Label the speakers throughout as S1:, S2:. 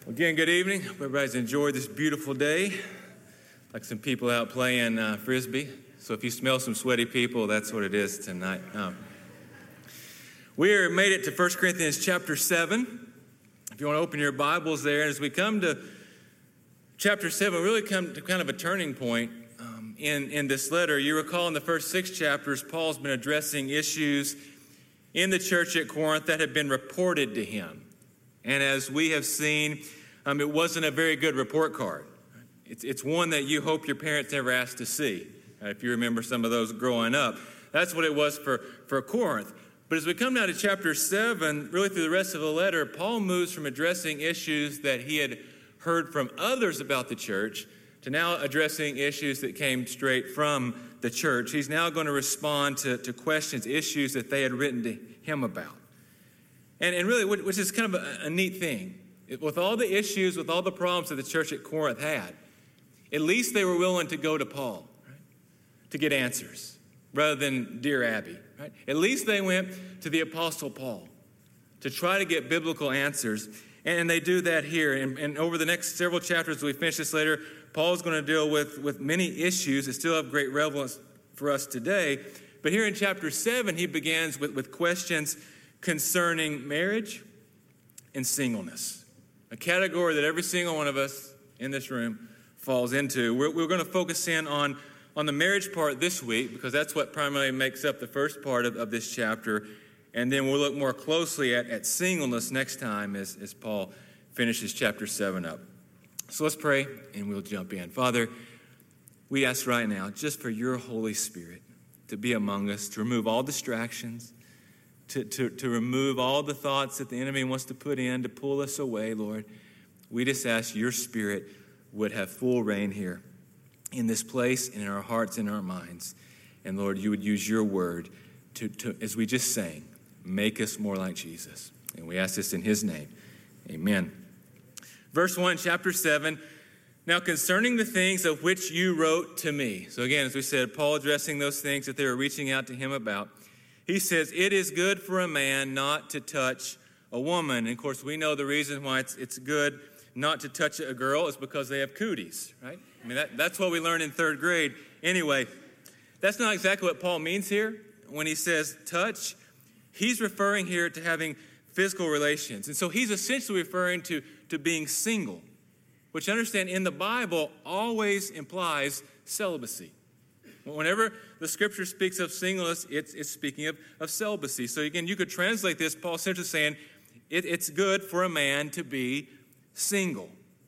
S1: Again, good evening. Hope everybody's enjoyed this beautiful day. Like some people out playing Frisbee. So if you smell some sweaty people, that's what it is tonight. We made it to 1 Corinthians chapter 7. If you want to open your Bibles there, as we come to chapter 7, we really come to kind of a turning point in this letter. You recall in the first 6 chapters, Paul's been addressing issues in the church at Corinth that have been reported to him. And as we have seen, it wasn't a very good report card. It's one that you hope your parents never asked to see. If you remember some of those growing up, that's what it was for Corinth. But as we come now to chapter 7, really through the rest of the letter, Paul moves from addressing issues that he had heard from others about the church to now addressing issues that came straight from the church. He's now going to respond to questions, issues that they had written to him about. And really, which is kind of a neat thing. With all the issues, with all the problems that the church at Corinth had, at least they were willing to go to Paul, right, to get answers, rather than Dear Abby. Right? At least they went to the Apostle Paul to try to get biblical answers, and they do that here. And over the next several chapters, as we finish this later, Paul's going to deal with many issues that still have great relevance for us today. But here in chapter 7, he begins with questions concerning marriage and singleness, a category that every single one of us in this room falls into. We're going to focus in on the marriage part this week because that's what primarily makes up the first part of this chapter. And then we'll look more closely at singleness next time as Paul finishes chapter 7 up. So let's pray and we'll jump in. Father, we ask right now just for your Holy Spirit to be among us, to remove all distractions, to remove all the thoughts that the enemy wants to put in to pull us away, Lord. We just ask your Spirit would have full reign here in this place and in our hearts and our minds. And Lord, you would use your word to as we just sang, make us more like Jesus. And we ask this in his name. Amen. Verse 1, chapter 7. Now concerning the things of which you wrote to me. So again, as we said, Paul addressing those things that they were reaching out to him about. He says, it is good for a man not to touch a woman. And of course, we know the reason why it's good not to touch a girl is because they have cooties, right? I mean, that's what we learned in 3rd grade. Anyway, that's not exactly what Paul means here. When he says touch, he's referring here to having physical relations. And so he's essentially referring to being single, which understand in the Bible always implies celibacy. Whenever the scripture speaks of singleness, it's speaking of celibacy. So again, you could translate this, Paul essentially saying, it's good for a man to be single.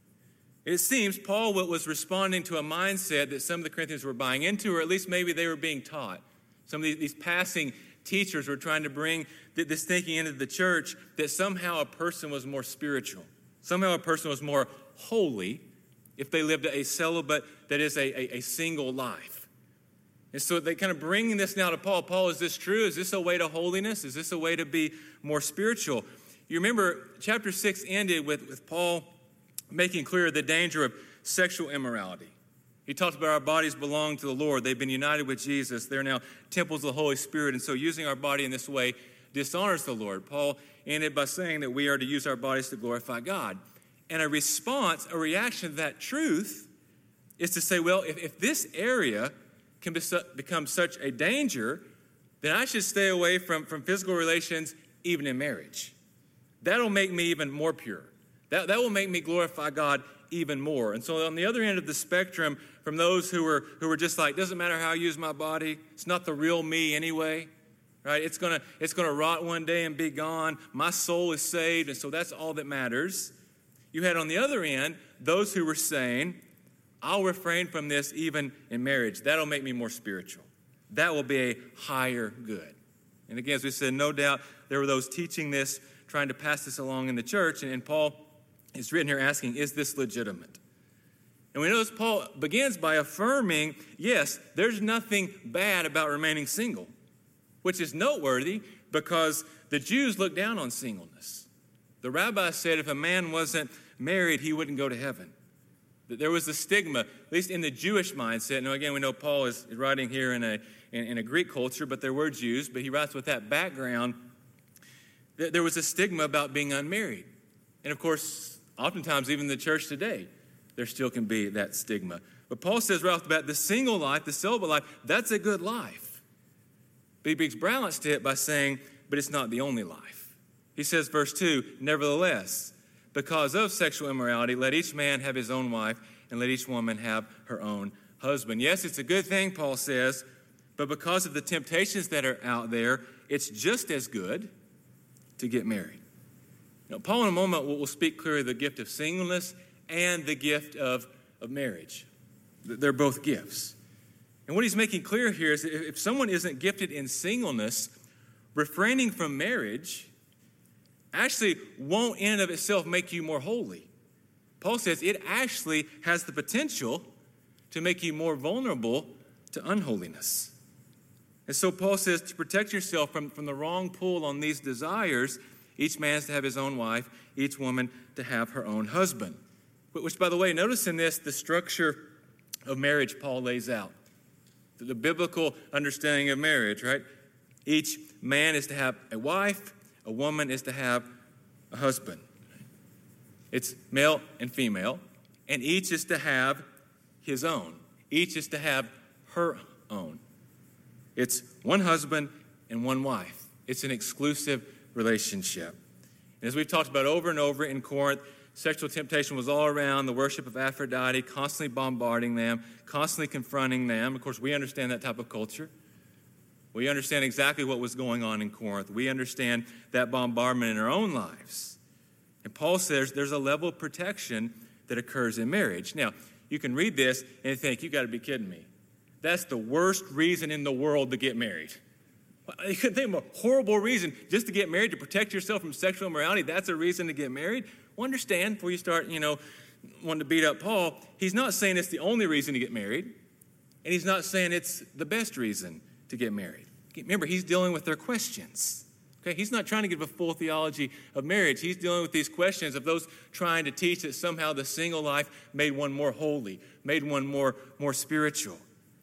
S1: It seems Paul was responding to a mindset that some of the Corinthians were buying into, or at least maybe they were being taught. Some of these passing teachers were trying to bring this thinking into the church that somehow a person was more spiritual. Somehow a person was more holy if they lived a celibate, that is a single life. And so they kind of bringing this now to Paul. Paul, is this true? Is this a way to holiness? Is this a way to be more spiritual? You remember chapter 6 ended with Paul making clear the danger of sexual immorality. He talked about our bodies belong to the Lord. They've been united with Jesus. They're now temples of the Holy Spirit. And so using our body in this way dishonors the Lord. Paul ended by saying that we are to use our bodies to glorify God. And a response, a reaction to that truth is to say, well, if this area can become such a danger, then I should stay away from physical relations even in marriage. That'll make me even more pure. That will make me glorify God even more. And so on the other end of the spectrum, from those who were just like, doesn't matter how I use my body, it's not the real me anyway, right? It's gonna rot one day and be gone. My soul is saved, and so that's all that matters. You had on the other end those who were saying, I'll refrain from this even in marriage. That'll make me more spiritual. That will be a higher good. And again, as we said, no doubt there were those teaching this, trying to pass this along in the church. And Paul is written here asking, is this legitimate? And we notice Paul begins by affirming, yes, there's nothing bad about remaining single, which is noteworthy because the Jews looked down on singleness. The rabbis said if a man wasn't married, he wouldn't go to heaven. There was a stigma, at least in the Jewish mindset. Now, again, we know Paul is writing here in a Greek culture, but there were Jews, but he writes with that background. There was a stigma about being unmarried. And, of course, Oftentimes, even in the church today, there still can be that stigma. But Paul says right off the bat, the single life, the celibate life, that's a good life. But he brings balance to it by saying, but it's not the only life. He says, verse 2, nevertheless, because of sexual immorality, let each man have his own wife, and let each woman have her own husband. Yes, it's a good thing, Paul says, but because of the temptations that are out there, it's just as good to get married. Now, Paul in a moment will speak clearly of the gift of singleness and the gift of marriage. They're both gifts. And what he's making clear here is that if someone isn't gifted in singleness, refraining from marriage actually won't in and of itself make you more holy. Paul says it actually has the potential to make you more vulnerable to unholiness. And so Paul says to protect yourself from the wrong pull on these desires, each man is to have his own wife, each woman to have her own husband. Which, by the way, notice in this the structure of marriage Paul lays out. The biblical understanding of marriage, right? Each man is to have a wife, a woman is to have a husband. It's male and female, and each is to have his own. Each is to have her own. It's one husband and one wife. It's an exclusive relationship. And as we've talked about over and over in Corinth, sexual temptation was all around, the worship of Aphrodite, constantly bombarding them, constantly confronting them. Of course, we understand that type of culture. We understand exactly what was going on in Corinth. We understand that bombardment in our own lives. And Paul says there's a level of protection that occurs in marriage. Now, you can read this and think, you got to be kidding me. That's the worst reason in the world to get married. You could think of a horrible reason just to get married, to protect yourself from sexual immorality. That's a reason to get married. Well, understand, before you start, wanting to beat up Paul, he's not saying it's the only reason to get married, and he's not saying it's the best reason to get married. Remember, he's dealing with their questions. Okay, he's not trying to give a full theology of marriage. He's dealing with these questions of those trying to teach that somehow the single life made one more holy, made one more spiritual.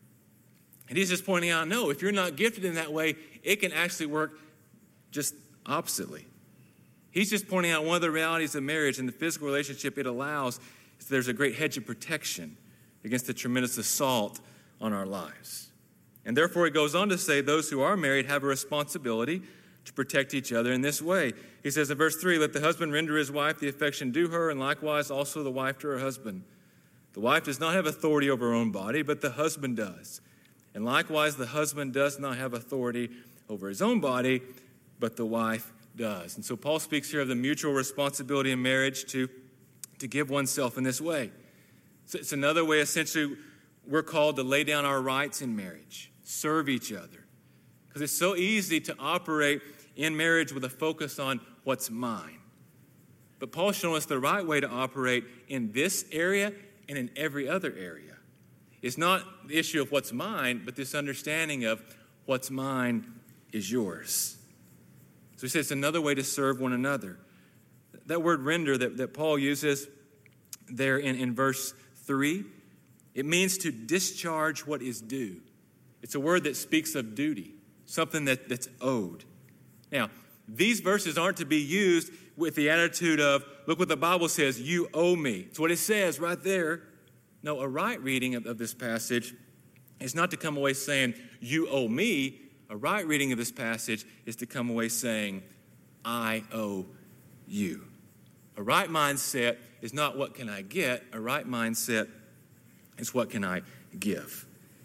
S1: And he's just pointing out, no, if you're not gifted in that way, it can actually work just oppositely. He's just pointing out one of the realities of marriage and the physical relationship it allows is there's a great hedge of protection against the tremendous assault on our lives. And therefore, he goes on to say those who are married have a responsibility to protect each other in this way. He says in verse 3, let the husband render his wife the affection due her, and likewise also the wife to her husband. The wife does not have authority over her own body, but the husband does. And likewise, the husband does not have authority over his own body, but the wife does. And so Paul speaks here of the mutual responsibility in marriage to give oneself in this way. So it's another way, essentially, we're called to lay down our rights in marriage, serve each other. Because it's so easy to operate in marriage with a focus on what's mine. But Paul's showing us the right way to operate in this area and in every other area. It's not the issue of what's mine, but this understanding of what's mine is yours. So he says it's another way to serve one another. That word render that Paul uses there in verse 3, it means to discharge what is due. It's a word that speaks of duty, something that's owed. Now, these verses aren't to be used with the attitude of, look what the Bible says, you owe me. It's what it says right there. No, a right reading of this passage is not to come away saying, you owe me. A right reading of this passage is to come away saying, I owe you. A right mindset is not what can I get. A right mindset is what can I give.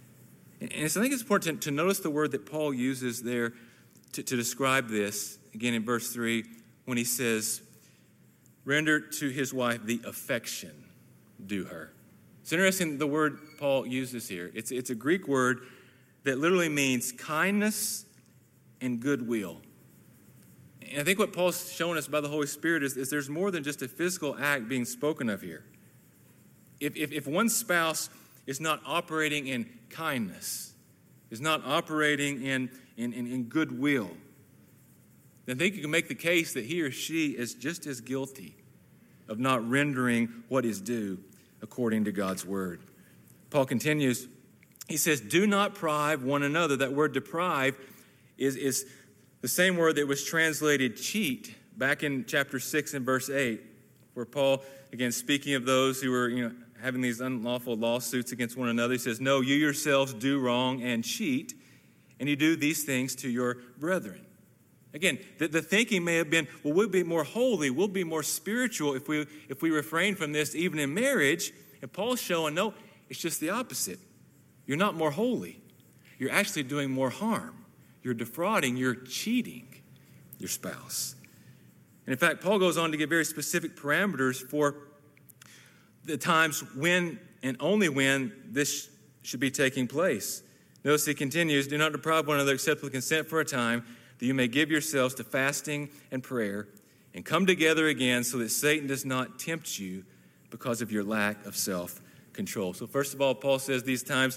S1: And so I think it's important to notice the word that Paul uses there to describe this, again in verse 3, when he says, render to his wife the affection due her. It's interesting the word Paul uses here. It's a Greek word that literally means kindness and goodwill. And I think what Paul's showing us by the Holy Spirit is there's more than just a physical act being spoken of here. If one spouse is not operating in kindness, is not operating in goodwill, then I think you can make the case that he or she is just as guilty of not rendering what is due according to God's word. Paul continues, he says, do not deprive one another. That word deprive is the same word that was translated cheat back in chapter 6 and verse 8. where Paul, again, speaking of those who were, having these unlawful lawsuits against one another, he says, no, you yourselves do wrong and cheat, and you do these things to your brethren. Again, the thinking may have been, well, we'll be more holy, we'll be more spiritual if we refrain from this even in marriage. And Paul's showing, no, it's just the opposite. You're not more holy. You're actually doing more harm. You're defrauding, you're cheating your spouse. And in fact, Paul goes on to give very specific parameters for the times when and only when this should be taking place. Notice he continues, do not deprive one another except with consent for a time, that you may give yourselves to fasting and prayer and come together again so that Satan does not tempt you because of your lack of self-control. So first of all, Paul says these times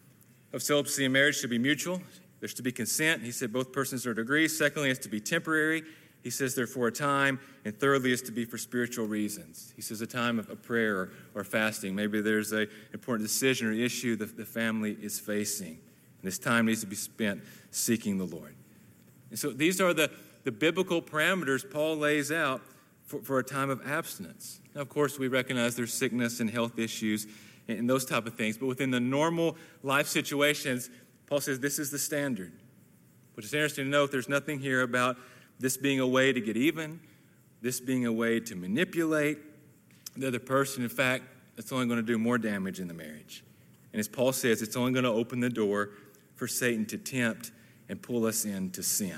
S1: of celibacy and marriage should be mutual. There's to be consent. He said both persons are to agree. Secondly, it's to be temporary. He says they're for a time. And thirdly, it's to be for spiritual reasons. He says a time of prayer or fasting. Maybe there's an important decision or issue the family is facing. And this time needs to be spent seeking the Lord. And so these are the biblical parameters Paul lays out for a time of abstinence. Now, of course, we recognize there's sickness and health issues and those type of things. But within the normal life situations, Paul says this is the standard. Which is interesting to note, there's nothing here about this being a way to get even, this being a way to manipulate the other person. In fact, it's only going to do more damage in the marriage. And as Paul says, it's only going to open the door for Satan to tempt and pull us into sin.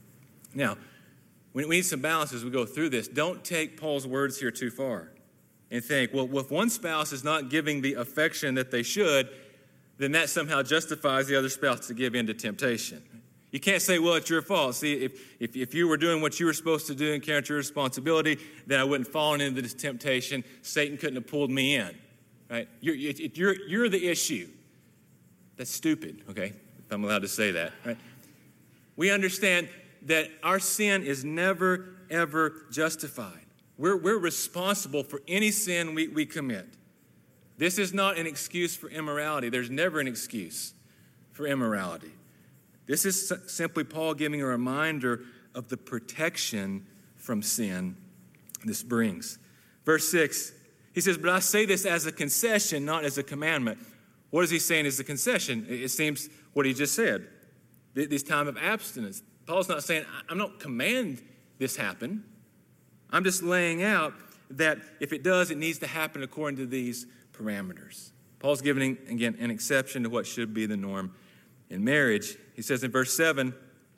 S1: Now, we need some balance as we go through this. Don't take Paul's words here too far and think, well, if one spouse is not giving the affection that they should, then that somehow justifies the other spouse to give in to temptation. You can't say, well, it's your fault. See, if you were doing what you were supposed to do and carrying out your responsibility, then I wouldn't have fallen into this temptation. Satan couldn't have pulled me in, right? You're the issue. That's stupid, okay, if I'm allowed to say that, right? We understand that our sin is never, ever justified. We're responsible for any sin we commit. This is not an excuse for immorality. There's never an excuse for immorality. This is simply Paul giving a reminder of the protection from sin this brings. Verse 6, he says, but I say this as a concession, not as a commandment. What is he saying as a concession? It seems what he just said. This time of abstinence. Paul's not saying, I'm not command this happen. I'm just laying out that if it does, it needs to happen according to these parameters. Paul's giving, again, an exception to what should be the norm in marriage. He says in verse 7,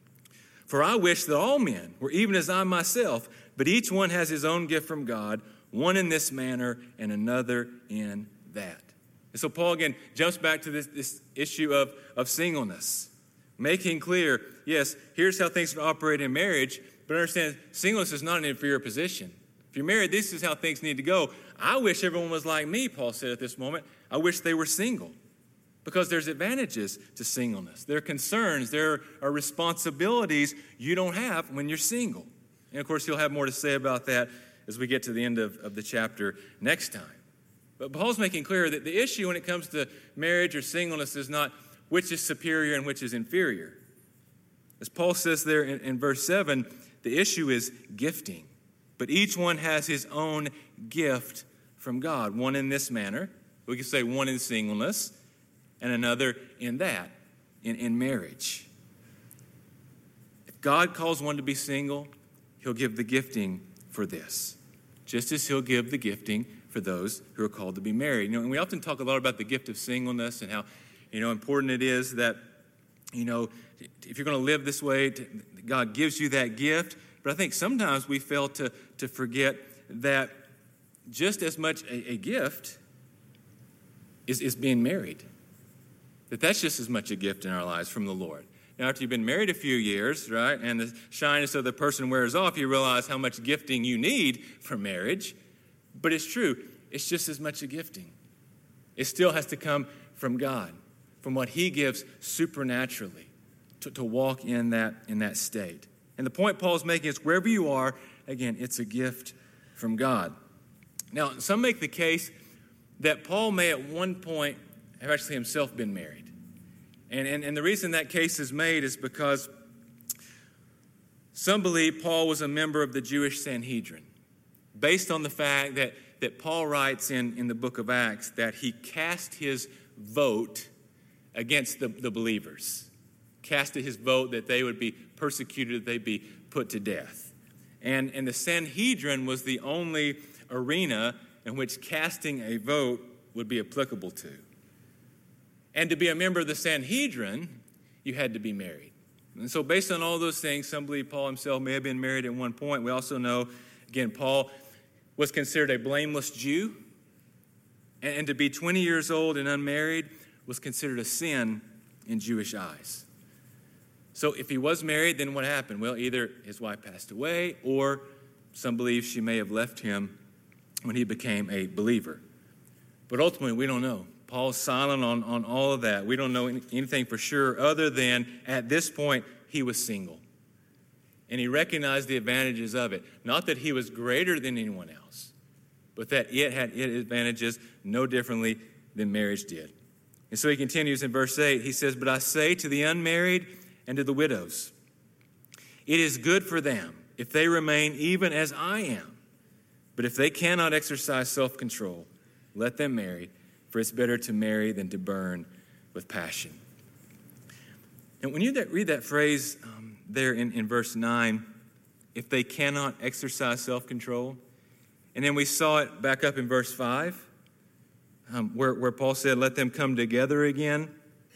S1: for I wish that all men were even as I myself, but each one has his own gift from God, one in this manner and another in that. And so Paul, again, jumps back to this issue of singleness, making clear, yes, here's how things can operate in marriage, but understand singleness is not an inferior position. If you're married, this is how things need to go. I wish everyone was like me, Paul said at this moment. I wish they were single. Because there's advantages to singleness. There are concerns, there are responsibilities you don't have when you're single. And of course, he'll have more to say about that as we get to the end of the chapter next time. But Paul's making clear that the issue when it comes to marriage or singleness is not which is superior and which is inferior. As Paul says there in verse 7, the issue is gifting. But each one has his own gift from God. One in this manner. We could say one in singleness. And another in that, in marriage. If God calls one to be single, he'll give the gifting for this, just as he'll give the gifting for those who are called to be married. And we often talk a lot about the gift of singleness and how, important it is that, if you're going to live this way, God gives you that gift. But I think sometimes we fail to forget that just as much a gift is being married. That's just as much a gift in our lives from the Lord. Now, after you've been married a few years, right, and the shyness of the person wears off, you realize how much gifting you need for marriage. But it's true. It's just as much a gifting. It still has to come from God, from what he gives supernaturally to walk in that state. And the point Paul's making is wherever you are, again, it's a gift from God. Now, some make the case that Paul may at one point have actually himself been married. And the reason that case is made is because some believe Paul was a member of the Jewish Sanhedrin based on the fact that Paul writes in the book of Acts that he cast his vote against the believers. Casted his vote that they would be persecuted, that they'd be put to death. And the Sanhedrin was the only arena in which casting a vote would be applicable to. And to be a member of the Sanhedrin, you had to be married. And so based on all those things, some believe Paul himself may have been married at one point. We also know, again, Paul was considered a blameless Jew. And to be 20 years old and unmarried was considered a sin in Jewish eyes. So if he was married, then what happened? Well, either his wife passed away, or some believe she may have left him when he became a believer. But ultimately, we don't know. Paul's silent on all of that. We don't know anything for sure other than at this point, he was single. And he recognized the advantages of it. Not that he was greater than anyone else, but that it had its advantages no differently than marriage did. And so he continues in verse 8. He says, "But I say to the unmarried and to the widows, it is good for them if they remain even as I am. But if they cannot exercise self-control, let them marry, for it's better to marry than to burn with passion." And when you read that phrase there in verse 9, if they cannot exercise self-control, and then we saw it back up in verse 5, where Paul said, let them come together again,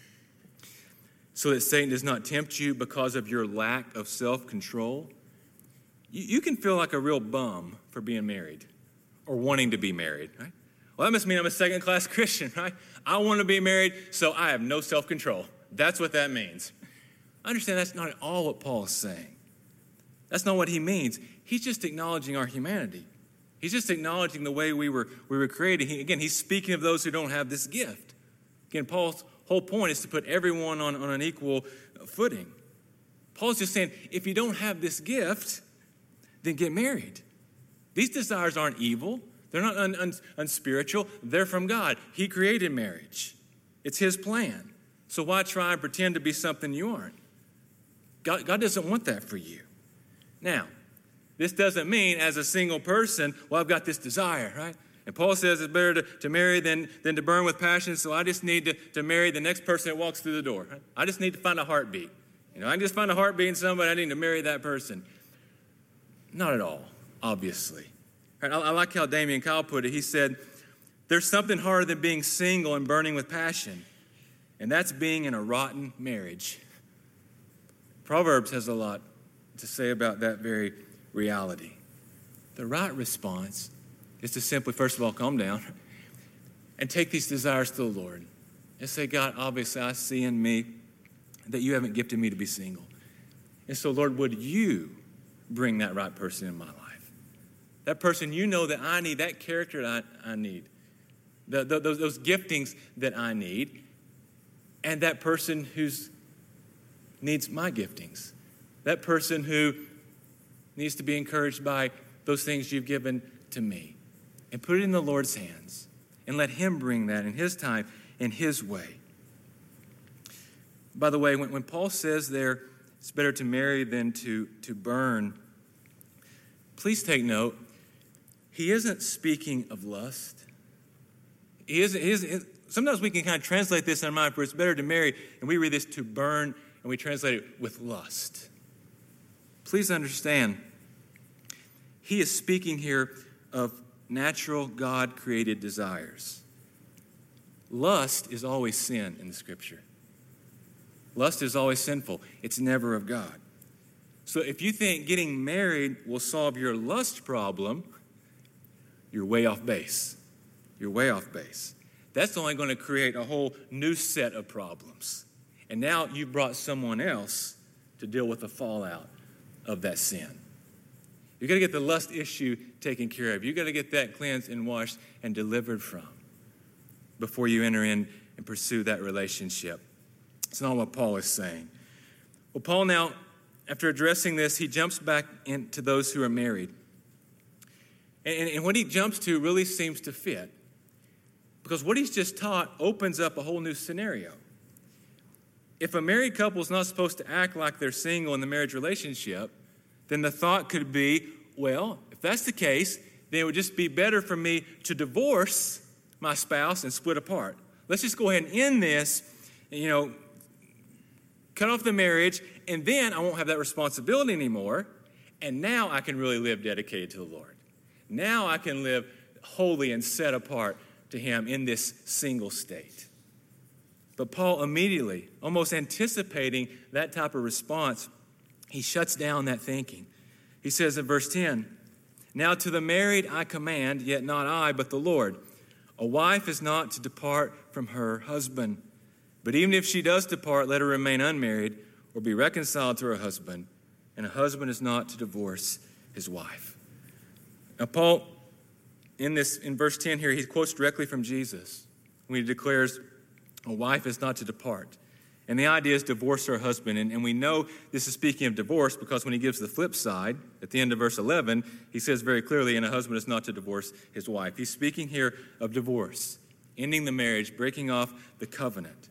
S1: so that Satan does not tempt you because of your lack of self-control. You can feel like a real bum for being married or wanting to be married, right? Well, that must mean I'm a second-class Christian, right? I want to be married, so I have no self-control. That's what that means. I understand that's not at all what Paul is saying. That's not what he means. He's just acknowledging our humanity. He's just acknowledging the way we were created. He's speaking of those who don't have this gift. Again, Paul's whole point is to put everyone on an equal footing. Paul's just saying, if you don't have this gift, then get married. These desires aren't evil. They're not unspiritual. They're from God. He created marriage. It's his plan. So why try and pretend to be something you aren't? God doesn't want that for you. Now, this doesn't mean as a single person, well, I've got this desire, right? And Paul says it's better to marry than to burn with passion, so I just need to marry the next person that walks through the door. Right? I just need to find a heartbeat. I can just find a heartbeat in somebody, I need to marry that person. Not at all, obviously. Right? I like how Damian Kyle put it. He said, there's something harder than being single and burning with passion, and that's being in a rotten marriage. Proverbs has a lot to say about that very reality. The right response is to simply, first of all, calm down and take these desires to the Lord and say, God, obviously I see in me that you haven't gifted me to be single. And so, Lord, would you bring that right person in my life? That person you know that I need, that character that I need, those giftings that I need, and that person who needs my giftings, that person who needs to be encouraged by those things you've given to me. And put it in the Lord's hands and let him bring that in his time, in his way. By the way, when Paul says there, it's better to marry than to burn, please take note, he isn't speaking of lust. Sometimes we can kind of translate this in our mind, for it's better to marry, and we read this to burn, and we translate it with lust. Please understand, he is speaking here of natural God-created desires. Lust is always sin in the Scripture. Lust is always sinful. It's never of God. So if you think getting married will solve your lust problem, you're way off base. You're way off base. That's only going to create a whole new set of problems. And now you've brought someone else to deal with the fallout of that sin. You've got to get the lust issue taken care of. You've got to get that cleansed and washed and delivered from before you enter in and pursue that relationship. It's not what Paul is saying. Well, Paul now, after addressing this, he jumps back into those who are married. And what he jumps to really seems to fit, because what he's just taught opens up a whole new scenario. If a married couple is not supposed to act like they're single in the marriage relationship, then the thought could be, well, if that's the case, then it would just be better for me to divorce my spouse and split apart. Let's just go ahead and end this, cut off the marriage, and then I won't have that responsibility anymore. And now I can really live dedicated to the Lord. Now I can live holy and set apart to him in this single state. But Paul immediately, almost anticipating that type of response, he shuts down that thinking. He says in verse 10, "Now to the married I command, yet not I, but the Lord. A wife is not to depart from her husband. But even if she does depart, let her remain unmarried or be reconciled to her husband. And a husband is not to divorce his wife." Now, Paul, in verse 10 here, he quotes directly from Jesus when he declares a wife is not to depart. And the idea is divorce her husband. And we know this is speaking of divorce because when he gives the flip side, at the end of verse 11, he says very clearly, and a husband is not to divorce his wife. He's speaking here of divorce, ending the marriage, breaking off the covenant.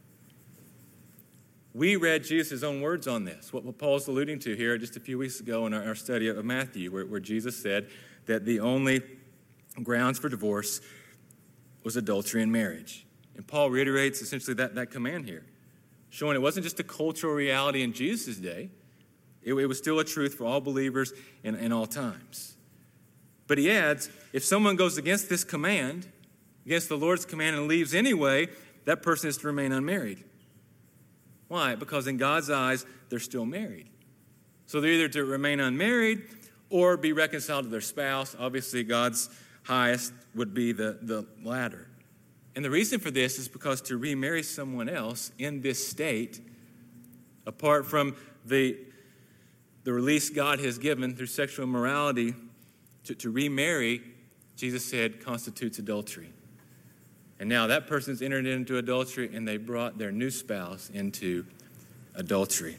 S1: We read Jesus' own words on this, what Paul's alluding to here just a few weeks ago in our study of Matthew, where Jesus said that the only grounds for divorce was adultery in marriage. And Paul reiterates essentially that command here, showing it wasn't just a cultural reality in Jesus' day. It was still a truth for all believers in all times. But he adds, if someone goes against this command, against the Lord's command and leaves anyway, that person is to remain unmarried. Why? Because in God's eyes, they're still married. So they're either to remain unmarried or be reconciled to their spouse. Obviously, God's highest would be the latter. And the reason for this is because to remarry someone else in this state, apart from the release God has given through sexual immorality, to remarry, Jesus said, constitutes adultery. And now that person's entered into adultery and they brought their new spouse into adultery.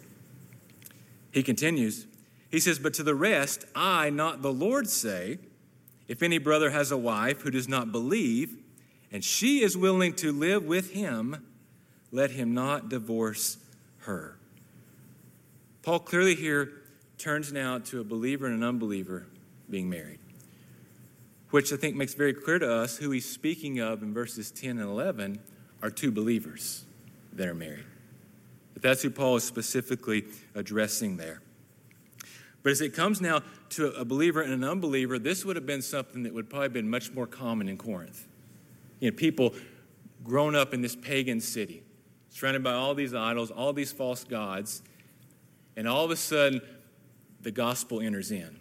S1: He continues, he says, "But to the rest, I, not the Lord, say, if any brother has a wife who does not believe, and she is willing to live with him, let him not divorce her." Paul clearly here turns now to a believer and an unbeliever being married, which I think makes very clear to us who he's speaking of in verses 10 and 11 are two believers that are married. But that's who Paul is specifically addressing there. But as it comes now to a believer and an unbeliever, this would have been something that would probably have been much more common in Corinth. People grown up in this pagan city, surrounded by all these idols, all these false gods, and all of a sudden, the gospel enters in.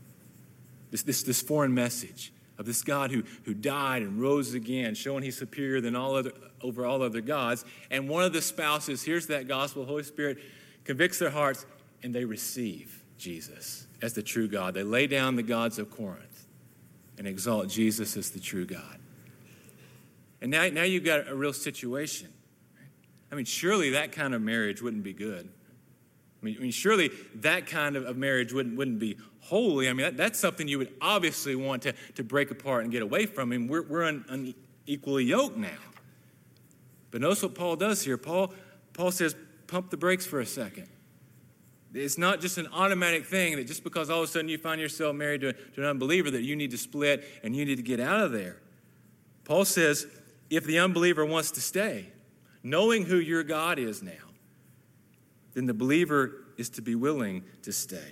S1: This foreign message of this God who died and rose again, showing he's superior than over all other gods. And one of the spouses hears that gospel, the Holy Spirit convicts their hearts, and they receive Jesus as the true God. They lay down the gods of Corinth and exalt Jesus as the true God. And now you've got a real situation. I mean, surely that kind of marriage wouldn't be good. I mean, surely that kind of marriage wouldn't be holy. I mean, that's something you would obviously want to break apart and get away from. I mean, we're unequally yoked now. But notice what Paul does here. Paul says, pump the brakes for a second. It's not just an automatic thing that just because all of a sudden you find yourself married to an unbeliever that you need to split and you need to get out of there. Paul says, if the unbeliever wants to stay, knowing who your God is now, then the believer is to be willing to stay.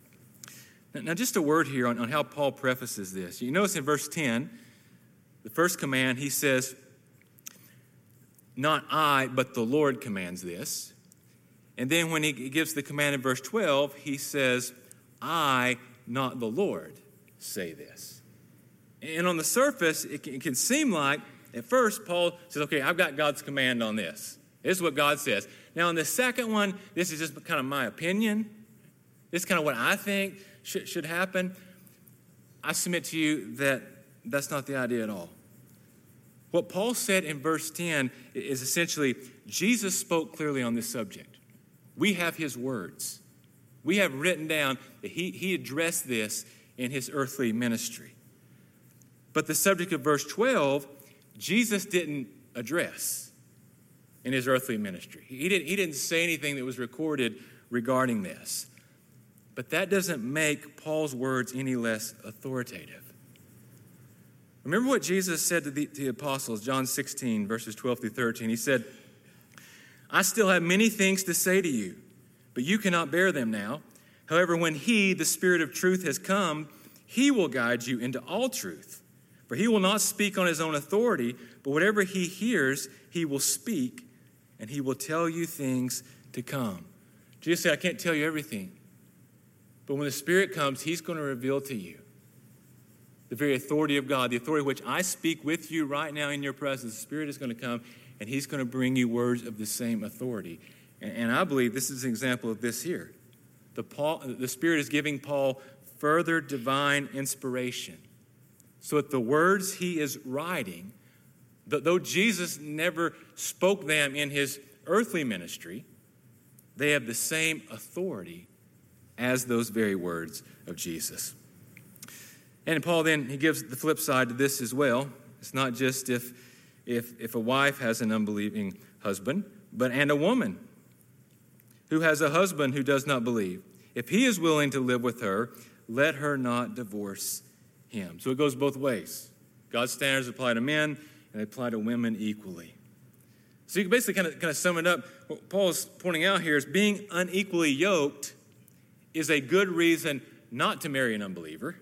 S1: Now just a word here on how Paul prefaces this. You notice in verse 10, the first command, he says, not I, but the Lord commands this. And then when he gives the command in verse 12, he says, I, not the Lord, say this. And on the surface, it can seem like, at first, Paul says, okay, I've got God's command on this. This is what God says. Now, in the second one, this is just kind of my opinion. This is kind of what I think should happen. I submit to you that that's not the idea at all. What Paul said in verse 10 is essentially, Jesus spoke clearly on this subject. We have his words. We have written down that he addressed this in his earthly ministry. But the subject of verse 12, Jesus didn't address in his earthly ministry. He didn't say anything that was recorded regarding this. But that doesn't make Paul's words any less authoritative. Remember what Jesus said to the apostles, John 16, verses 12 through 13. He said, I still have many things to say to you, but you cannot bear them now. However, when he, the Spirit of truth, has come, he will guide you into all truth. For he will not speak on his own authority, but whatever he hears, he will speak, and he will tell you things to come. Jesus said, I can't tell you everything. But when the Spirit comes, he's going to reveal to you the very authority of God, the authority which I speak with you right now in your presence. The Spirit is going to come, and he's going to bring you words of the same authority. And I believe this is an example of this here. The Spirit is giving Paul further divine inspiration so that the words he is writing, though Jesus never spoke them in his earthly ministry, they have the same authority as those very words of Jesus. And Paul then, he gives the flip side to this as well. It's not just if a wife has an unbelieving husband, and a woman who has a husband who does not believe. If he is willing to live with her, let her not divorce him. So it goes both ways. God's standards apply to men, and they apply to women equally. So you can basically kind of sum it up. What Paul is pointing out here is being unequally yoked is a good reason not to marry an unbeliever,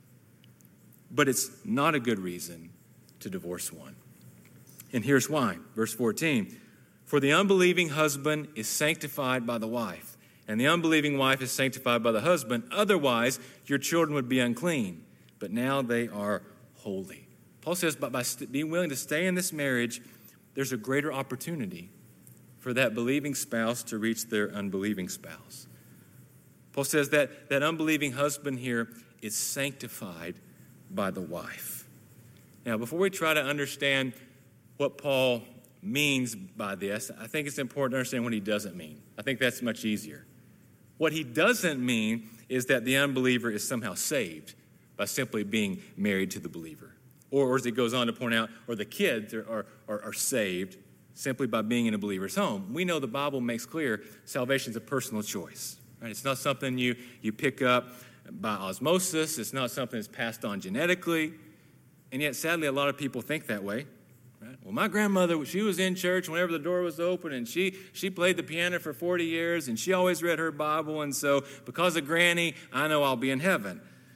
S1: but it's not a good reason to divorce one. And here's why. Verse 14, for the unbelieving husband is sanctified by the wife, and the unbelieving wife is sanctified by the husband. Otherwise, your children would be unclean, but now they are holy. Paul says, but by being willing to stay in this marriage, there's a greater opportunity for that believing spouse to reach their unbelieving spouse. Paul says that unbelieving husband here is sanctified by the wife. Now, before we try to understand what Paul means by this, I think it's important to understand what he doesn't mean. I think that's much easier. What he doesn't mean is that the unbeliever is somehow saved by simply being married to the believer. Or as he goes on to point out, or the kids are saved simply by being in a believer's home. We know the Bible makes clear salvation is a personal choice. Right? It's not something you pick up by osmosis. It's not something that's passed on genetically. And yet, sadly, a lot of people think that way. Right? Well, my grandmother, she was in church whenever the door was open, and she played the piano for 40 years, and she always read her Bible, and so because of Granny, I know I'll be in heaven.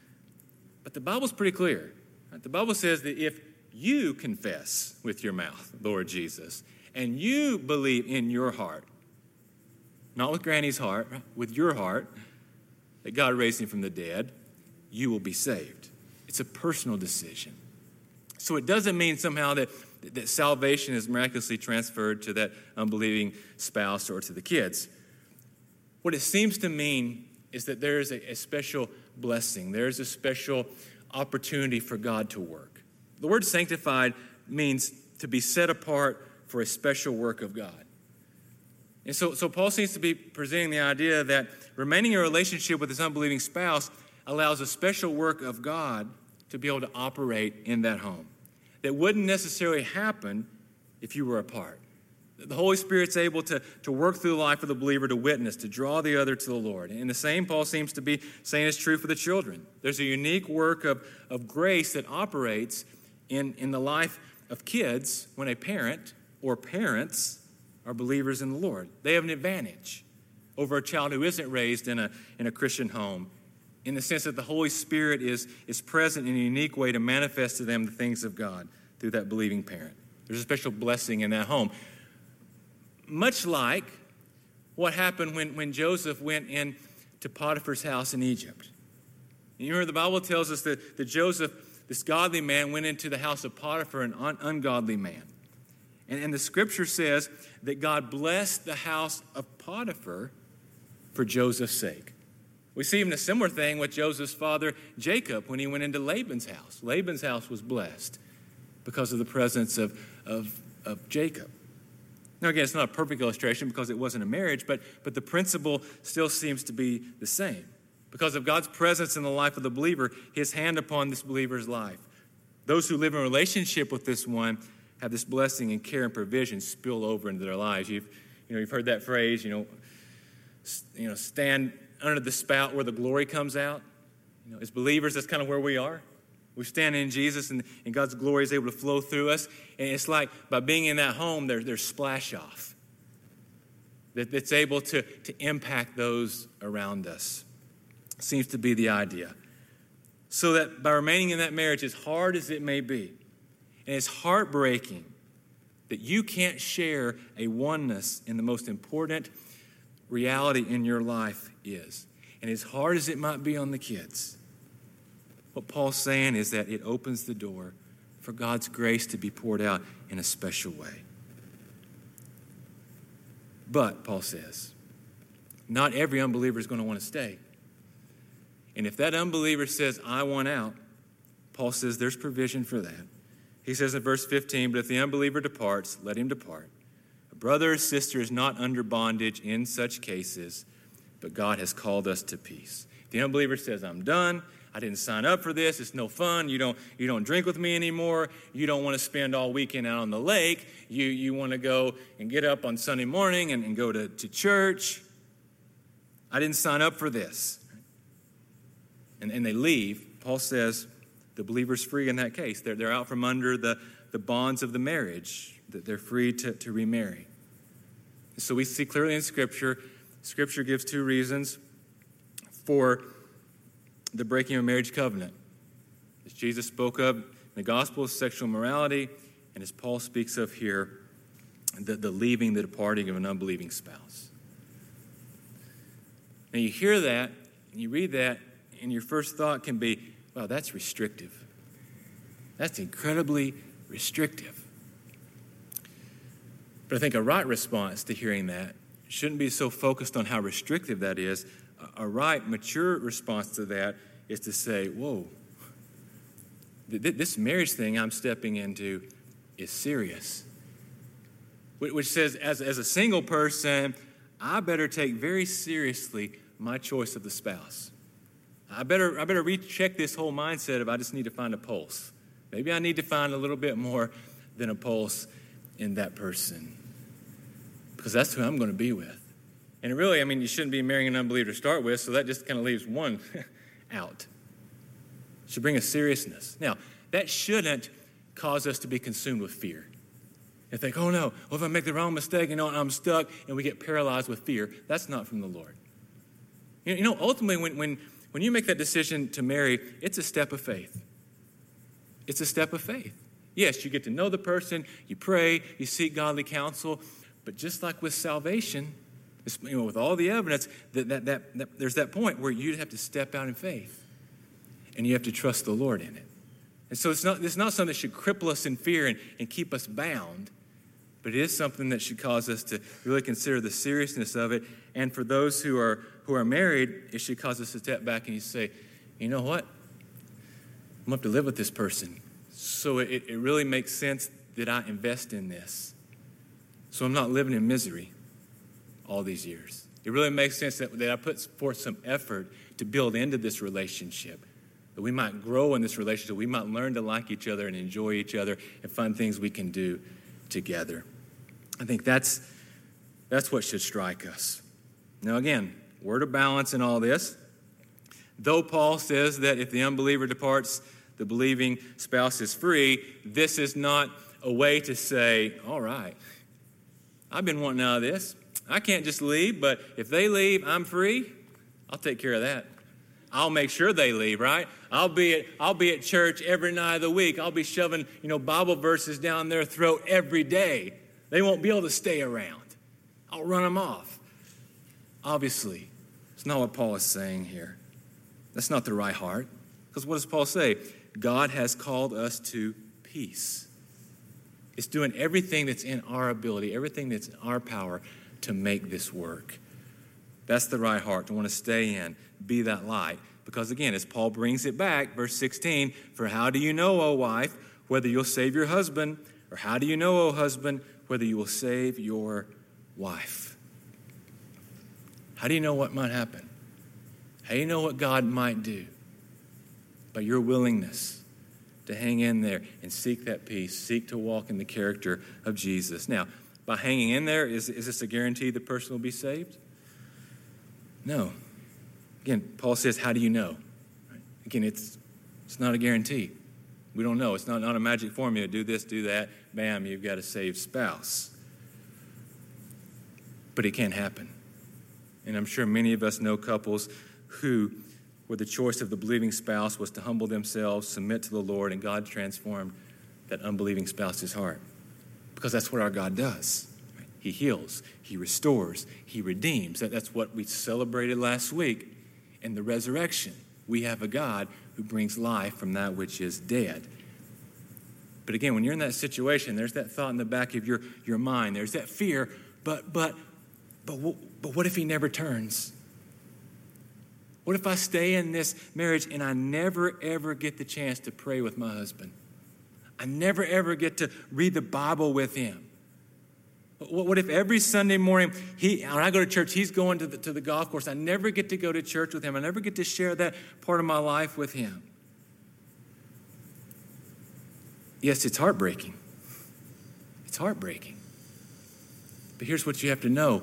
S1: But the Bible's pretty clear. Right? The Bible says that if you confess with your mouth, Lord Jesus, and you believe in your heart, not with Granny's heart, right? With your heart, that God raised him from the dead, you will be saved. It's a personal decision. So it doesn't mean somehow that salvation is miraculously transferred to that unbelieving spouse or to the kids. What it seems to mean is that there is a special blessing. There is a special opportunity for God to work. The word sanctified means to be set apart for a special work of God. And so Paul seems to be presenting the idea that remaining in a relationship with his unbelieving spouse allows a special work of God to be able to operate in that home that wouldn't necessarily happen if you were apart. The Holy Spirit's able to work through the life of the believer to witness, to draw the other to the Lord. And the same Paul seems to be saying is true for the children. There's a unique work of grace that operates in the life of kids when a parent or parents are believers in the Lord. They have an advantage over a child who isn't raised in a Christian home, in the sense that the Holy Spirit is present in a unique way to manifest to them the things of God through that believing parent. There's a special blessing in that home. Much like what happened when Joseph went into Potiphar's house in Egypt. You remember the Bible tells us that Joseph, this godly man, went into the house of Potiphar, an ungodly man. And the scripture says that God blessed the house of Potiphar for Joseph's sake. We see even a similar thing with Joseph's father, Jacob, when he went into Laban's house. Laban's house was blessed because of the presence of Jacob. Now, again, it's not a perfect illustration because it wasn't a marriage, but the principle still seems to be the same. Because of God's presence in the life of the believer, his hand upon this believer's life. Those who live in a relationship with this one have this blessing and care and provision spill over into their lives. You've heard that phrase, stand under the spout where the glory comes out. As believers, that's kind of where we are. We stand in Jesus, and God's glory is able to flow through us. And it's like by being in that home, there's splash off that's able to impact those around us. Seems to be the idea. So that by remaining in that marriage, as hard as it may be, and it's heartbreaking that you can't share a oneness in the most important reality in your life is. And as hard as it might be on the kids, what Paul's saying is that it opens the door for God's grace to be poured out in a special way. But, Paul says, not every unbeliever is going to want to stay. And if that unbeliever says, I want out, Paul says there's provision for that. He says in verse 15, but if the unbeliever departs, let him depart. A brother or sister is not under bondage in such cases, but God has called us to peace. If the unbeliever says, I'm done, I didn't sign up for this, it's no fun, you don't drink with me anymore, you don't want to spend all weekend out on the lake, you want to go and get up on Sunday morning and go to church. I didn't sign up for this. And they leave. Paul says the believer's free in that case. They're out from under the bonds of the marriage, that they're free to remarry. So we see clearly in Scripture gives two reasons for the breaking of a marriage covenant. As Jesus spoke of in the gospel, sexual immorality, and as Paul speaks of here, the leaving, the departing of an unbelieving spouse. Now you hear that, and you read that, and your first thought can be, wow, that's restrictive. That's incredibly restrictive. But I think a right response to hearing that shouldn't be so focused on how restrictive that is. A right, mature response to that is to say, whoa, this marriage thing I'm stepping into is serious. Which says, as a single person, I better take very seriously my choice of the spouse. I better recheck this whole mindset of I just need to find a pulse. Maybe I need to find a little bit more than a pulse in that person, because that's who I'm going to be with. And really, you shouldn't be marrying an unbeliever to start with, so that just kind of leaves one out. It should bring a seriousness. Now, that shouldn't cause us to be consumed with fear. And think, oh no, well, if I make the wrong mistake, I'm stuck, and we get paralyzed with fear. That's not from the Lord. Ultimately, when you make that decision to marry, it's a step of faith. It's a step of faith. Yes, you get to know the person, you pray, you seek godly counsel, but just like with salvation, with all the evidence, that there's that point where you have to step out in faith, and you have to trust the Lord in it. And so it's not something that should cripple us in fear and keep us bound, but it is something that should cause us to really consider the seriousness of it. And for those who are married, it should cause us to step back and you say, you know what? I'm going to have to live with this person. So it really makes sense that I invest in this. So I'm not living in misery all these years. It really makes sense that I put forth some effort to build into this relationship, that we might grow in this relationship, we might learn to like each other and enjoy each other and find things we can do together. I think that's what should strike us. Now again, word of balance in all this. Though Paul says that if the unbeliever departs, the believing spouse is free, this is not a way to say, all right, I've been wanting out of this. I can't just leave, but if they leave, I'm free. I'll take care of that. I'll make sure they leave, right? I'll be at church every night of the week. I'll be shoving, Bible verses down their throat every day. They won't be able to stay around. I'll run them off. Obviously, it's not what Paul is saying here. That's not the right heart. Because what does Paul say? God has called us to peace. It's doing everything that's in our ability, everything that's in our power to make this work. That's the right heart, to want to stay in, be that light. Because again, as Paul brings it back, verse 16, for how do you know, O wife, whether you'll save your husband, or how do you know, O husband, whether you will save your wife? How do you know what might happen? How do you know what God might do? By your willingness to hang in there and seek that peace, seek to walk in the character of Jesus. Now, by hanging in there, is this a guarantee the person will be saved? No. Again, Paul says, how do you know? Again, it's not a guarantee. We don't know. It's not a magic formula. Do this, do that. Bam, you've got a saved spouse. But it can happen. And I'm sure many of us know couples who, where the choice of the believing spouse was to humble themselves, submit to the Lord, and God transformed that unbelieving spouse's heart. Because that's what our God does. Right? He heals, He restores, He redeems. That's what we celebrated last week in the resurrection. We have a God who brings life from that which is dead. But again, when you're in that situation, there's that thought in the back of your mind. There's that fear, but what if he never turns? What if I stay in this marriage and I never, ever get the chance to pray with my husband? I never, ever get to read the Bible with him. What if every Sunday morning, when I go to church, he's going to the golf course. I never get to go to church with him. I never get to share that part of my life with him. Yes, it's heartbreaking. It's heartbreaking. But here's what you have to know.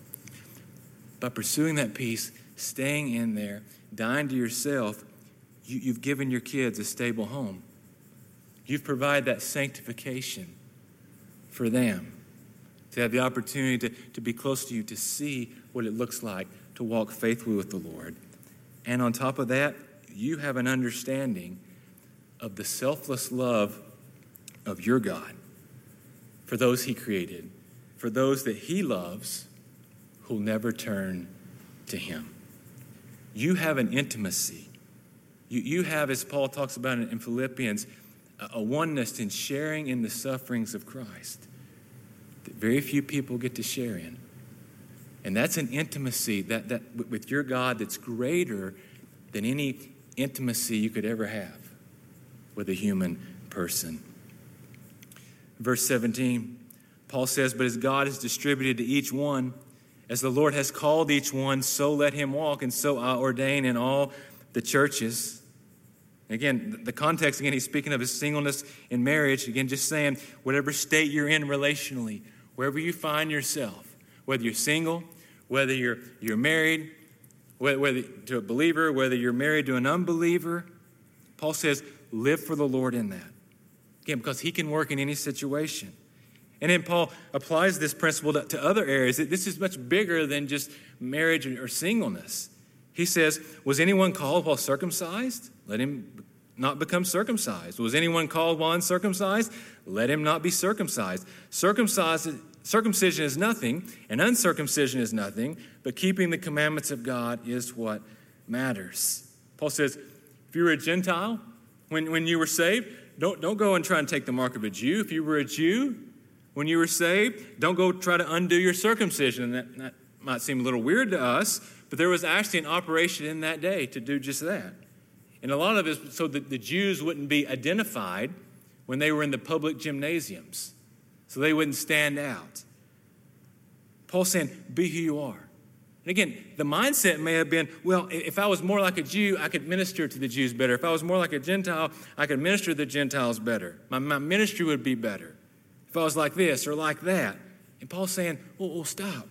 S1: By pursuing that peace, staying in there, dying to yourself, you've given your kids a stable home. You've provided that sanctification for them, to have the opportunity to be close to you, to see what it looks like to walk faithfully with the Lord. And on top of that, you have an understanding of the selfless love of your God for those he created, for those that he loves, who'll never turn to him. You have an intimacy. You have, as Paul talks about in Philippians, a oneness in sharing in the sufferings of Christ that very few people get to share in. And that's an intimacy that with your God that's greater than any intimacy you could ever have with a human person. Verse 17, Paul says, "But as God has distributed to each one, as the Lord has called each one, so let him walk, and so I ordain in all the churches." Again, the context, again, he's speaking of his singleness in marriage. Again, just saying, whatever state you're in relationally, wherever you find yourself, whether you're single, whether you're married, whether to a believer, whether you're married to an unbeliever, Paul says, live for the Lord in that. Again, because he can work in any situation. And then Paul applies this principle to other areas. This is much bigger than just marriage or singleness. He says, was anyone called while circumcised? Let him not become circumcised. Was anyone called while uncircumcised? Let him not be circumcised. Circumcision is nothing, and uncircumcision is nothing, but keeping the commandments of God is what matters. Paul says, if you were a Gentile, when you were saved, don't go and try and take the mark of a Jew. If you were a Jew, when you were saved, don't go try to undo your circumcision. That might seem a little weird to us, but there was actually an operation in that day to do just that. And a lot of it so that the Jews wouldn't be identified when they were in the public gymnasiums, so they wouldn't stand out. Paul's saying, be who you are. And again, the mindset may have been, well, if I was more like a Jew, I could minister to the Jews better. If I was more like a Gentile, I could minister to the Gentiles better. My ministry would be better if I was like this or like that. And Paul's saying, well stop.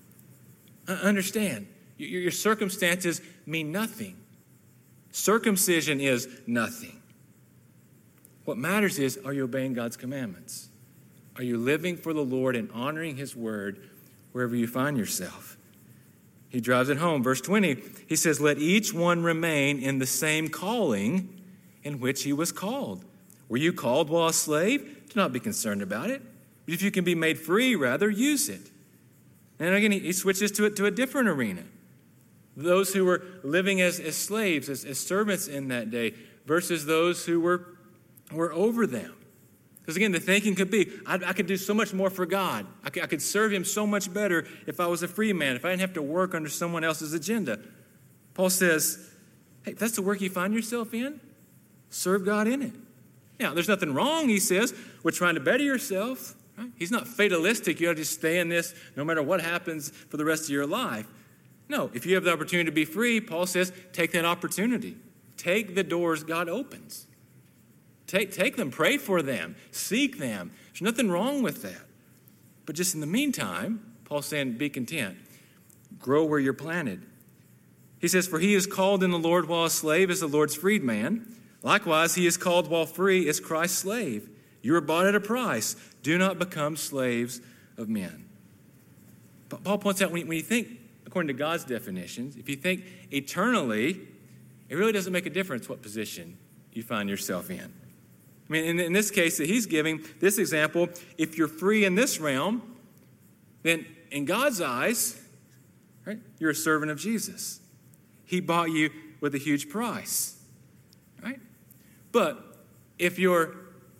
S1: Understand, your circumstances mean nothing. Circumcision is nothing. What matters is, are you obeying God's commandments? Are you living for the Lord and honoring his word wherever you find yourself? He drives it home. Verse 20, he says, let each one remain in the same calling in which he was called. Were you called while a slave? Do not be concerned about it. But if you can be made free, rather use it. And again, he switches to a different arena. Those who were living as slaves, as servants in that day, versus those who were over them. Because again, the thinking could be, I could do so much more for God. I could serve him so much better if I was a free man, if I didn't have to work under someone else's agenda. Paul says, hey, if that's the work you find yourself in, serve God in it. Now, there's nothing wrong, he says, with trying to better yourself. Right? He's not fatalistic. You ought to just stay in this no matter what happens for the rest of your life. No, if you have the opportunity to be free, Paul says, take that opportunity. Take the doors God opens. Take them, pray for them, seek them. There's nothing wrong with that. But just in the meantime, Paul's saying, be content. Grow where you're planted. He says, for he is called in the Lord while a slave as the Lord's freedman. Likewise, he is called while free is Christ's slave. You are bought at a price. Do not become slaves of men. But Paul points out when you think, according to God's definitions, if you think eternally, it really doesn't make a difference what position you find yourself in. I mean, in this case that he's giving, this example, if you're free in this realm, then in God's eyes, right, you're a servant of Jesus. He bought you with a huge price, right? But if you're,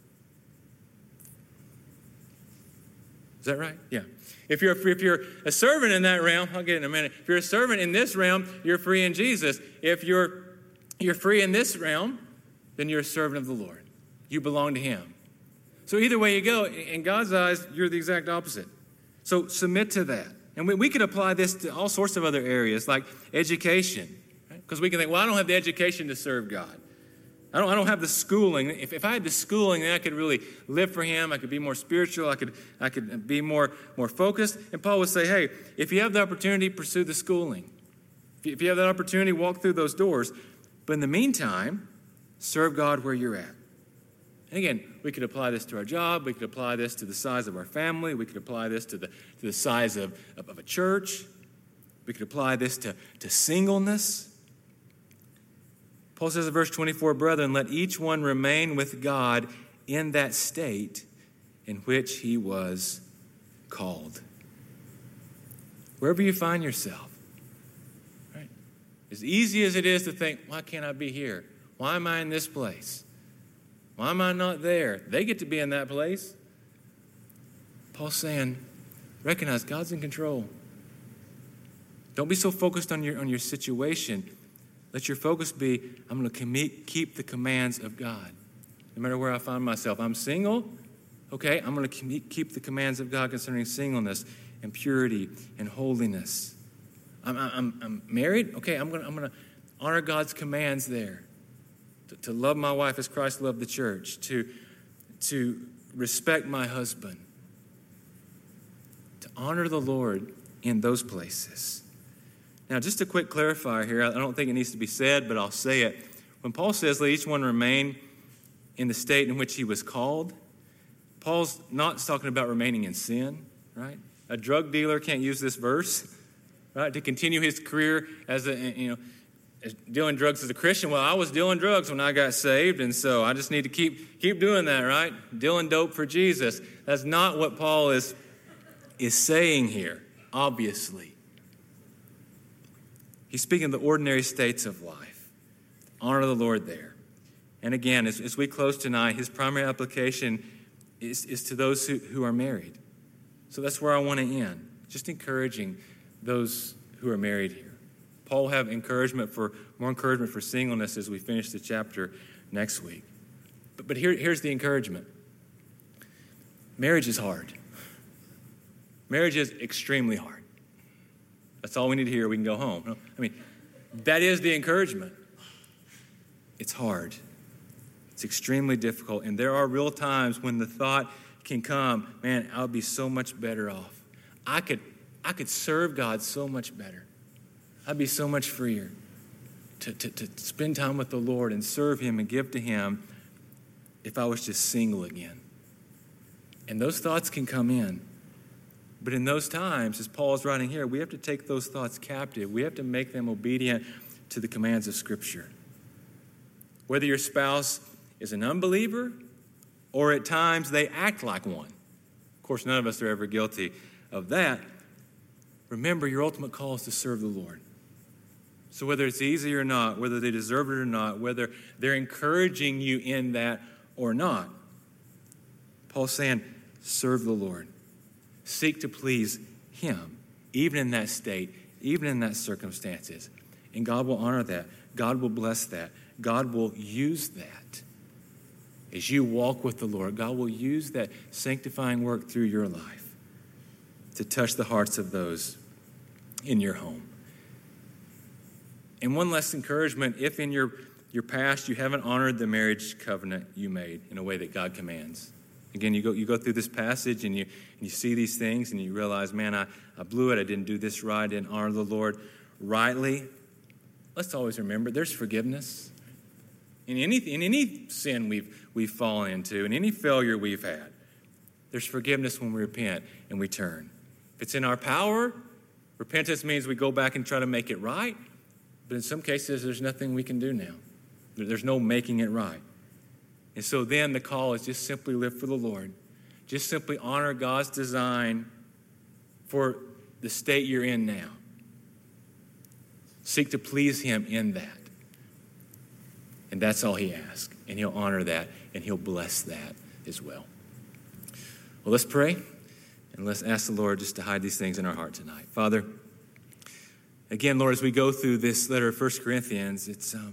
S1: is that right? Yeah. If you're a servant in that realm, I'll get it in a minute. If you're a servant in this realm, you're free in Jesus. If you're free in this realm, then you're a servant of the Lord. You belong to him. So either way you go, in God's eyes, you're the exact opposite. So submit to that. And we could apply this to all sorts of other areas, like education. Because we can think, well, I don't have the education to serve God. I don't have the schooling. If I had the schooling, then I could really live for him. I could be more spiritual. I could be more focused. And Paul would say, hey, if you have the opportunity, pursue the schooling. If you have that opportunity, walk through those doors. But in the meantime, serve God where you're at. And again, we could apply this to our job. We could apply this to the size of our family. We could apply this to the size of a church. We could apply this to singleness. Paul says in verse 24, brethren, let each one remain with God in that state in which he was called. Wherever you find yourself, right? As easy as it is to think, why can't I be here? Why am I in this place? Why am I not there? They get to be in that place. Paul's saying, recognize God's in control. Don't be so focused on your situation. Let your focus be, I'm going to keep the commands of God. No matter where I find myself. I'm single. Okay, I'm going to keep the commands of God concerning singleness and purity and holiness. I'm married. Okay, I'm going to honor God's commands there. To love my wife as Christ loved the church. To respect my husband. To honor the Lord in those places. Now, just a quick clarifier here. I don't think it needs to be said, but I'll say it. When Paul says, let each one remain in the state in which he was called, Paul's not talking about remaining in sin, right? A drug dealer can't use this verse, right, to continue his career as dealing drugs as a Christian. Well, I was dealing drugs when I got saved, and so I just need to keep doing that, right? Dealing dope for Jesus. That's not what Paul is saying here, obviously. He's speaking of the ordinary states of life. Honor the Lord there. And again, as we close tonight, his primary application is to those who are married. So that's where I want to end. Just encouraging those who are married here. Paul will have more encouragement for singleness as we finish the chapter next week. But here's the encouragement. Marriage is hard. Marriage is extremely hard. That's all we need to hear. We can go home. I mean, that is the encouragement. It's hard. It's extremely difficult. And there are real times when the thought can come, man, I'll be so much better off. I could serve God so much better. I'd be so much freer to spend time with the Lord and serve him and give to him if I was just single again. And those thoughts can come in. But in those times, as Paul is writing here, we have to take those thoughts captive. We have to make them obedient to the commands of Scripture. Whether your spouse is an unbeliever or at times they act like one. Of course, none of us are ever guilty of that. Remember, your ultimate call is to serve the Lord. So whether it's easy or not, whether they deserve it or not, whether they're encouraging you in that or not, Paul's saying, serve the Lord. Seek to please him, even in that state, even in that circumstances. And God will honor that. God will bless that. God will use that. As you walk with the Lord, God will use that sanctifying work through your life to touch the hearts of those in your home. And one last encouragement, if in your past you haven't honored the marriage covenant you made in a way that God commands. Again, you go through this passage and you see these things and you realize, man, I blew it. I didn't do this right. I didn't honor the Lord rightly. Let's always remember there's forgiveness. in any sin we've fallen into, in any failure we've had. There's forgiveness when we repent and we turn. If it's in our power, repentance means we go back and try to make it right. But in some cases, there's nothing we can do now. There's no making it right. And so then the call is just simply live for the Lord. Just simply honor God's design for the state you're in now. Seek to please him in that. And that's all he asks. And he'll honor that, and he'll bless that as well. Well, let's pray, and let's ask the Lord just to hide these things in our heart tonight. Father, again, Lord, as we go through this letter of 1 Corinthians, it's a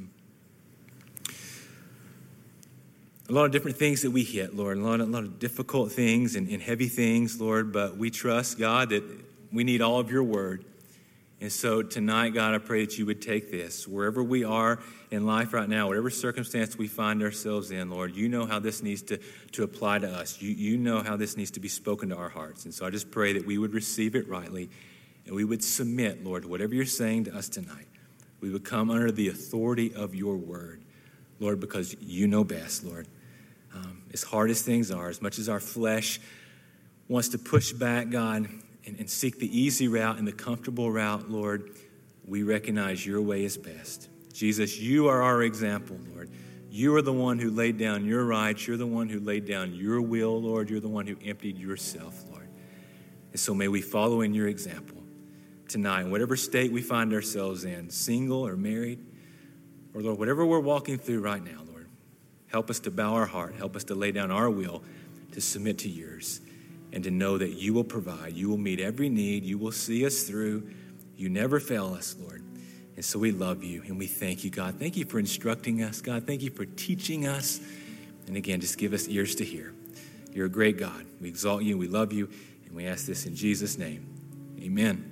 S1: lot of different things that we hit, Lord, a lot of difficult things and heavy things, Lord, but we trust, God, that we need all of your word. And so tonight, God, I pray that you would take this, wherever we are in life right now, whatever circumstance we find ourselves in, Lord, you know how this needs to apply to us. You know how this needs to be spoken to our hearts. And so I just pray that we would receive it rightly and we would submit, Lord, to whatever you're saying to us tonight. We would come under the authority of your word, Lord, because you know best, Lord. As hard as things are, as much as our flesh wants to push back, God, and seek the easy route and the comfortable route, Lord, we recognize your way is best. Jesus, you are our example, Lord. You are the one who laid down your rights. You're the one who laid down your will, Lord. You're the one who emptied yourself, Lord. And so may we follow in your example tonight, in whatever state we find ourselves in, single or married, or Lord, whatever we're walking through right now, Lord, help us to bow our heart. Help us to lay down our will to submit to yours. And to know that you will provide, you will meet every need, you will see us through. You never fail us, Lord. And so we love you and we thank you, God. Thank you for instructing us, God. Thank you for teaching us. And again, just give us ears to hear. You're a great God. We exalt you, we love you, and we ask this in Jesus' name. Amen.